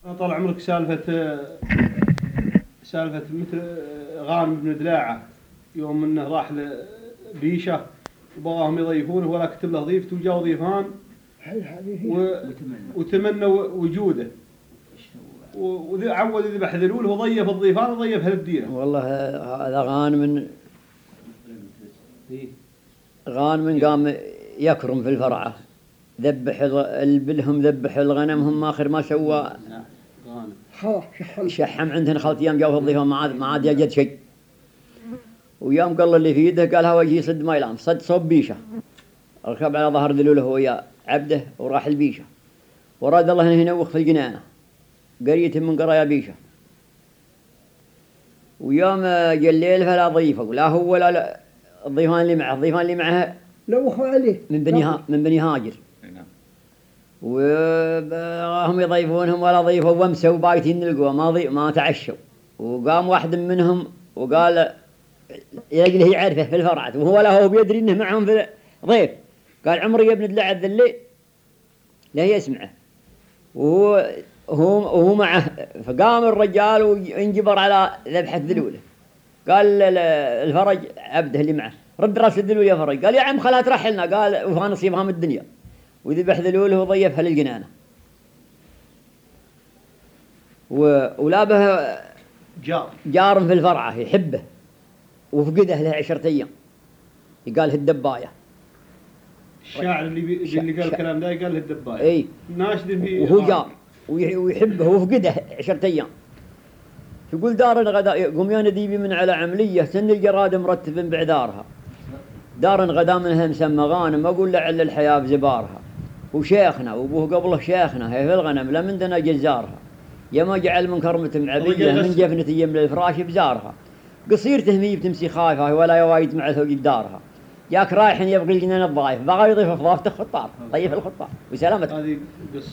طال عمرك سالفة مثل غانم بن دلاعة، يوم انه راح لبيشة وبغاهم يضيفونه ولا كتب له ضيفته وجاء ضيفان وتمنوا وجوده وعود يذبح ذلول وضيف الضيفان وضيف هالديرة. والله هذا غانم قام يكرم في الفرعة، ذبح البلهم، ذبح الغنمهم، آخر ما سوى شحم عندهن خلط يوم جاوا في الضيفان ما عاد يجد شيء. ويوم قال اللي في يده قال هو يجي يصد ما يلام، صد صوب بيشة، ركب على ظهر ذلوله ويا عبده وراح البيشة، وراد الله هنا وخ في الجنانة قرية من قرايا بيشة. ويوم جاء الليل فلا ضيفه ولا هو ولا الضيفان اللي معه لوخوا عليه من بني هاجر، وهم يضيفونهم ولا ضيفوا وامسوا بايتين القوى ما تعشوا. وقام واحد منهم وقال يجله يعرفه في الفرعة وهو لا هو بيدري انه معهم في ضيف، قال عمري يا ابن دلع الذلي لا يسمعه وهو معه. فقام الرجال وينجبر على ذبحة ذلوله، قال الفرج عبده اللي معه رد راس الذلول يا فرج، قال يا عم خلها ترحلنا، قال وفا نصيبها من الدنيا، وذبح ذلوله وضيفها للجنانة. ولا به جار في الفرعة يحبه وفقده له 10 أيام، يقال الدباية. الشاعر اللي قال الكلام ده قال الدباية. اي ناشد فيه وهو جار ويحبه وفقده 10 أيام. يقول دار غدا قوم يا نديبي من على عملية سن الجراد مرتب بعذارها، دار غدا منها مسمى غانم أقول لعل الحياة بزبارها، وشيخنا وابوه قبله شيخنا هي في الغنم لمندنا جزارها، يا ما جعل من كرمة معبية من جفنة يمل الفراش بزارها، قصير تهمي بتمسي خايفة ولا يوايد مع ثوق دارها، ياك رايح يبغي الجنان الضايف بغى يضيف فضافته خطار طيف الخطار وسلامتك.